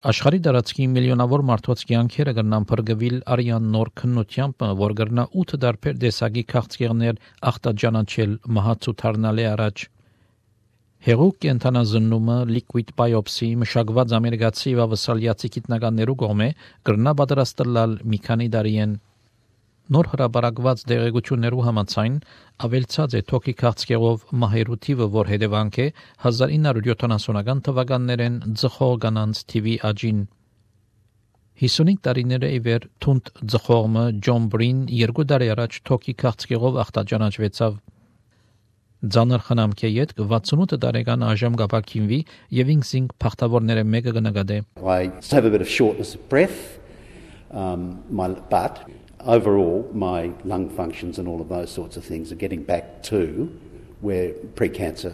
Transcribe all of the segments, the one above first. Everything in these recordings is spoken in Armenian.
Աշխարհի դարածքի միլիոնավոր մարդոց կյանքերը կրնան փրկվել արյան նոր քննությամբ, որ կրնա 8 դարբեր դեսագի քաղցկեղներ ախտաջանաչել մահացու դառնալի առաջ։ Հեղուկ կենթանազննումը liquid biopsy մշակված ամերիկացի եւ ավսալիացի գիտնականներու կողմէ կրնա պատրաստել մի քանի տարիեն։ Նոր հրապարակված դեղեցություններու համաձայն ավելցած է թոքի քաղցկեղով մահերու թիվը, որ հետևանք է 1970-ական թվականներեն ձխող կանանց թիվի աճին։ 55 տարիներ է իվեր թունդ ձխողը Ջոն Բրին 2 տարի առաջ թոքի քաղցկեղով ախտաջանաչվեցավ։ Ձանր խնամքի հետ 68 տարեկան աժամ կապակինվի եւ ինքսինք փախտավորները մեկը կնկատե։ I have a bit of shortness of breath, but overall, my lung functions and all of those sorts of things are getting back to where pre-cancer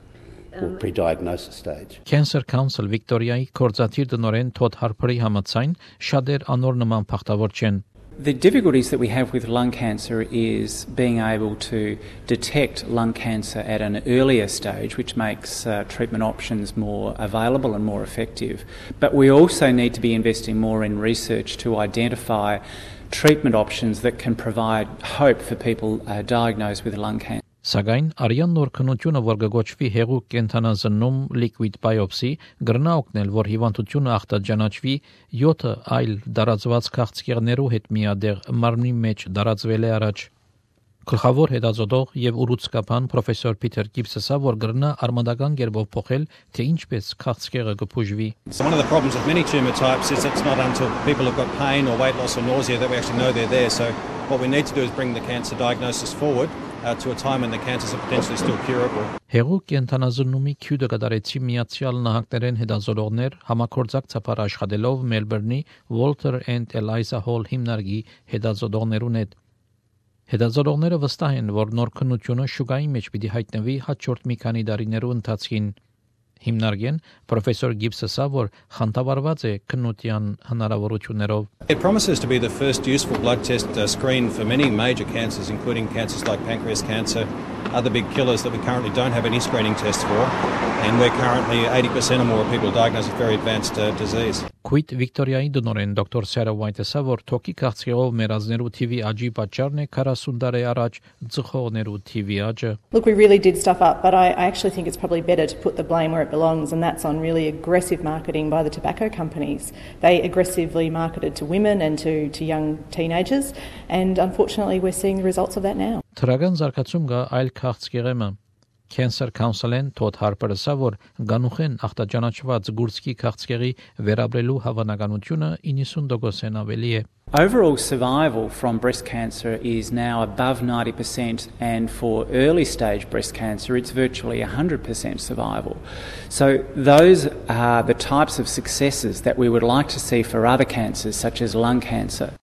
or pre-diagnosis stage. Cancer Council Victoriայի կորզաթիր տնօրեն Թոդ Հարփերի համաձայն շատեր անոր նման փախտավոր չեն։ The difficulties that we have with lung cancer is being able to detect lung cancer at an earlier stage, which makes treatment options more available and more effective. But we also need to be investing more in research to identify treatment options that can provide hope for people diagnosed with lung cancer. Սակայն արյան նոր քննությունը, որ կոչվի հեղուկ կենթանազննում liquid biopsy, կրնա օգնել, որ հիվանդությունը ախտաջանաչվի 7 այլ դարածված քաղցկեղներու հետ միադեղ մարմնի մեջ դարածվել է առաջ։ Գլխավոր հետազոտող եւ ուռուցկապան պրոֆեսոր Փիթեր Գիբսը, որ կրնա արմատական կերպով փոխել, թե ինչպես քաղցկեղը կփուժվի։ One of the problems with many tumor types is it's not until people have got pain or weight loss or nausea that we actually know they're there. So what we need to do is bring the cancer diagnosis forward to a time when the cancers are potentially still curable. Հեղուկ կենթանազննումի քյուդը կդարեցի Միացյալ Նահանգներեն հետազոտողներ համակորձակցաբար աշխատելով Մելբուրնի Walter and Eliza Hall հիմնարկի հետազոտողներուն հետ։ Հետազոտողները վստահ են, որ նոր քննությունը շուկայի մեջ պիտի հայտնվի հաջորդ մի քանի տարիներու ընթացքին։ Հիմնարկեն պրոֆեսոր Գիբսը, որ խանդավառված է քննության հնարավորություններով։ It promises to be the first useful blood test screen for many major cancers, including cancers like pancreas cancer, other big killers that we currently don't have any screening tests for, and we're currently 80% or more of people diagnosed with very advanced disease. Քույտ Վիկտորիայի դնորեն դոկտոր Սերա Ուայթը, որ թոքի քաղցկեղով մեռածներու թիվի աճի պատճառն է 40 տարի առաջ ձխողներու թիվի աճը։ Look, we really did stuff up, but I actually think it's probably better to put the blame where it belongs, and that's on really aggressive marketing by the tobacco companies. They aggressively marketed to women and to young teenagers, and unfortunately we're seeing the results of that now. Թրագան զարգացում կա այլ քաղցկեղեմը։ Cancer Council-ն Թոդ Հարփերը, որ գանուխեն ախտաջանաչված գուրսկի քաղցկեղի վերաբերելու հավանականությունը 90% ավելի է։ Overall survival from breast cancer is now above 90%, and for early stage breast cancer it's virtually 100% survival. So those are the types of successes that we would like to see for other cancers such as lung cancer.